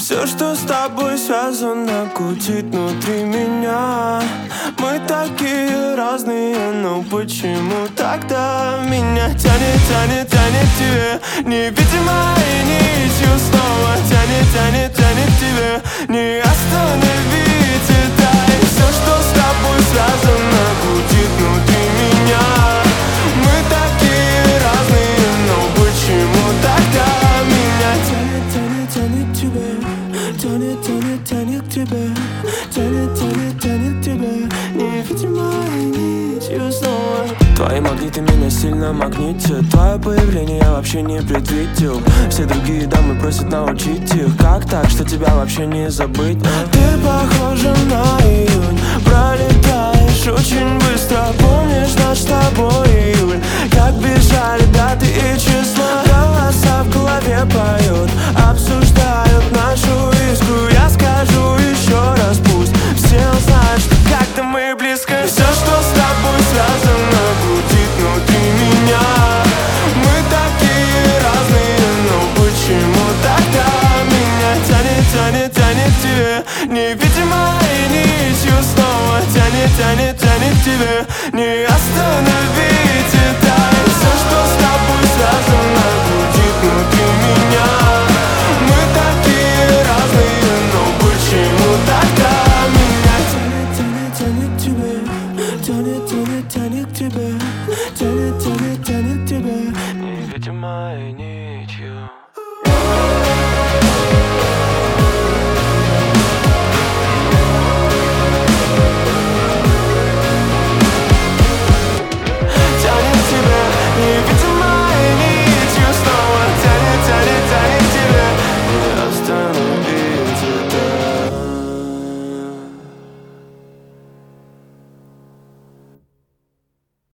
Все, что с тобой связано, гудит внутри меня. Мы такие разные, но почему тогда меня тянет, тянет, тянет к тебе? Невидимой нитью снова тянет, тянет, тянет к тебе. Не остановить это. И все, что с тобой связано, гудит внутри меня. Мы такие разные, но почему тогда меня тянет, тянет, тянет к тебе? Тянет, тянет, тянет к тебе. Тянет, тянет, тянет к тебе. Невидимой нитью снова. Твои магниты меня сильно магнитят. Твое появление я вообще не предвидел. Все другие дамы просят научить их. Как так, что тебя вообще не забыть? Ты похожа на июнь. Пролетаешь очень быстро. Помнишь наш с тобой июль? Как бежали даты и числа. Голоса в голове поют, обсуждают нашу искру. Я скажу еще раз, пусть все узнают, что как-то мы близко. Все, что с тобой связано, гудит внутри меня. Мы такие разные, но почему тогда меня тянет, тянет, тянет к тебе? Невидимой нитью снова тянет, тянет, тянет к тебе. Не